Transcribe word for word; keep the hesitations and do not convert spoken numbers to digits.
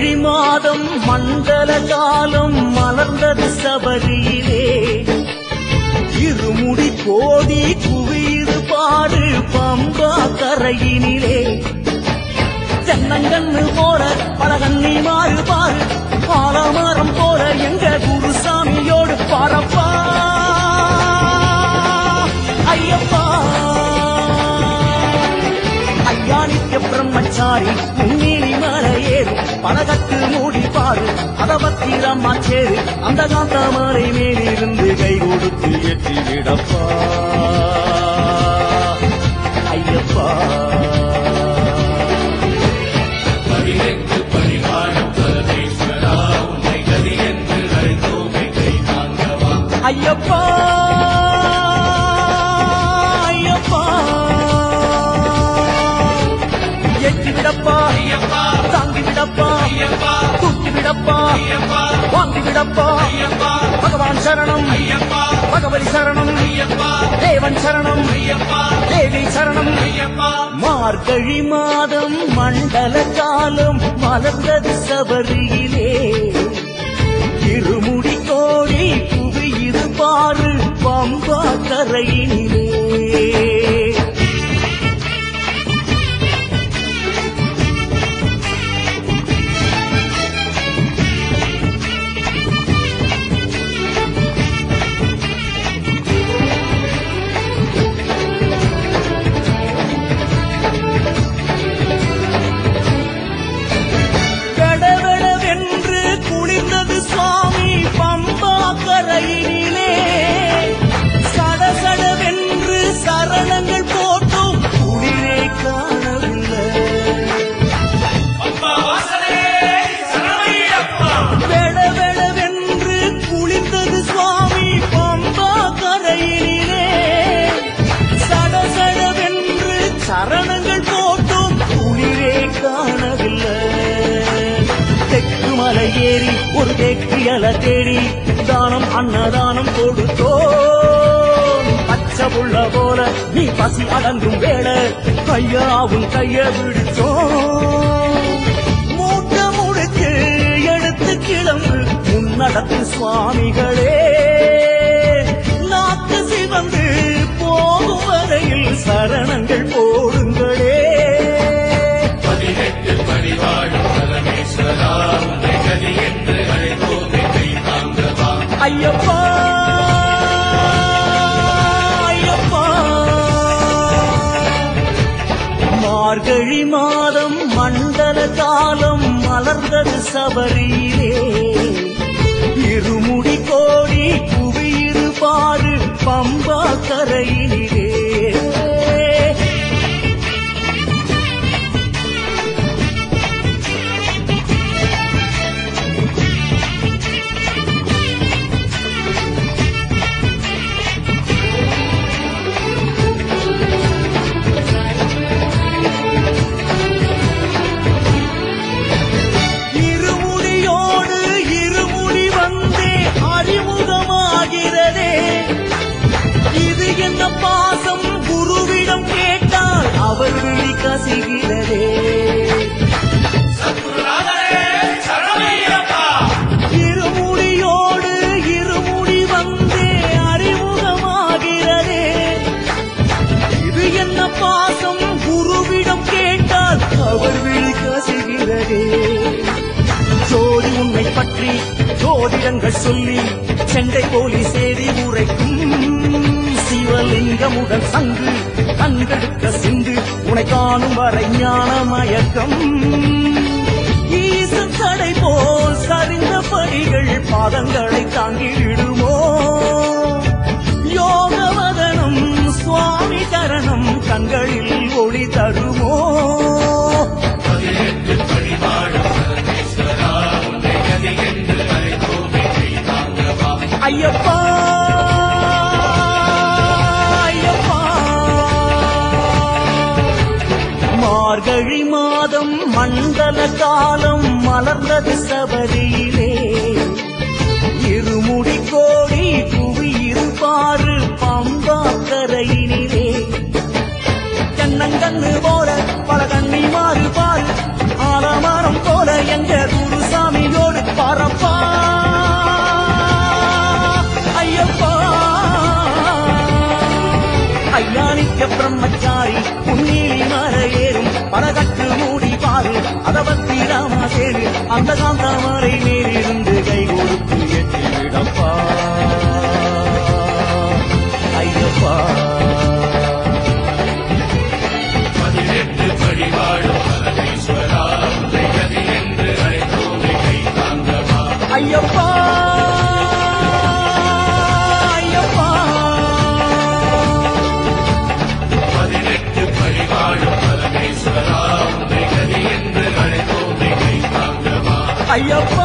மார்கழி மாதம் மண்டல காலம் மலர்ந்தது சபரியிலே. இருமுடி கோடி குவிது பாடு பம்பா கரையினிலே. தென்னங்கண்ணு போல பலகண்ணி மாறு பாரு பாலமரம் போல எங்க குருசாமியோடு பாரப்பா ஐயப்பா. ஐயானிக்க பிரம்மச்சாரி உன்னீனி மலையேறு பலகட்டு மூடி பாரு அதபத்திரம்மா சேரு அந்த காந்த மலை மேலிருந்து கை கொடுத்து ஏற்றி விடப்பா ஐயப்பா. ஐயப்பா ஐயப்பா ஏற்றி விடப்பா தாங்கி விடப்பா தூக்கி விடப்பா வாங்கி விடப்பா. பகவான் சரணம் பகவதி சரணம் தேவன் சரணம் தேவி சரணம். மார்கழி மாதம் மண்டல காலம் மலர்ந்தது சபரியிலே. இருமுடி கோடி குவியுது பாரு பம்பா கரையினிலே. சடசடவென்று சரணங்கள் போட்டும் குளிரே காணவில்லை. வெடவெடவென்று குளிர்ந்தது சுவாமி பம்பா கரையினிலே. சடசடவென்று சரணங்கள் போட்டும் குளிரே காணவில்லை. தெற்கு மலை ஏறி ஒரு தேக்கியல தேடி தானம் அன்னதானம் கொடுத்தோ. பச்சை புள்ள போல நீ பசி அடங்கும் வேளை கையாவும் கைய விடுத்தோ. மூட்ட முடுக்கு எடுத்து கிளம்பு முன்னடத்து சுவாமிகளே. நாக்கு சிவந்து போகும் வரையில் சரணங்கள் போடுங்களே. பதினெட்டு படிவாழும் பரமேஸ்வரா உன்னை கதி என்று அழைத்தோமே கை தாங்கவா. ஐயப்பா ஐயப்பா. மார்கழி மாதம் மண்டல காலம் மலர்ந்தது சபரியிலே. இருமுடி கோடி குவியிரு பாரு பம்பா கரையினிலே. பாசம் குருவிடம் கேட்டால் அவர் விழி கசிகிறதே. இருமுடியோடு இருமுடி வந்தே அறிமுகமாகிறதே. இது என்ன பாசம் குருவிடம் கேட்டால் அவர் விழி கசிகிறதே. ஜோதி உன்னை பற்றி ஜோதிடங்கள் சொல்லி செண்டை போலி சேரி உரைக்கும். சிவலிங்கமுடன் சங்கு கண்கெடுக்க சிந்து உனை காணும் வரை ஞான மயக்கம். ஈசன் தடை போல் சரிந்த படிகள் பாதங்களை தாங்கிடுமோ. யோகவதனம் சுவாமி கரணம் கண்களில் ஒளி தருமோ. பதினெட்டு படிவாழும் பரமேஸ்வரா உன்னை கதி என்று அழைத்தோமே கை தாங்கவா. ஐயப்பா மார்கழி மாதம் மண்டல காலம் மலர்ந்தது சபரியிலே. இருமுடி கோடி குவியிரு பாரு பம்பா கரையினிலே. தென்னங்கண்ணு போல பல கண்ணி மாறு பாரு ஆலமரம் போல எங்க குரு நித்திய பிரம்மச்சாரி புன்னீலி மர ஏறும் பலகட்டு மூடி பாரு அதவத்தி ராமசேரு அந்த காந்தாமரை மேலிருந்து கை கொடுத்து ஏற்றி விடப்பா ஐயப்பா. பதினெட்டு படிவாழும் பரமேஸ்வரா உன்னை கதி என்று அழைத்தோமே கை தாங்கவா ஐயப்பா ஐயப்பா. பதினெட்டு படிவாழும் பரமேஸ்வரா உன்னை கதி என்று அழைத்தோமே கை தாங்கவா ஐயப்பா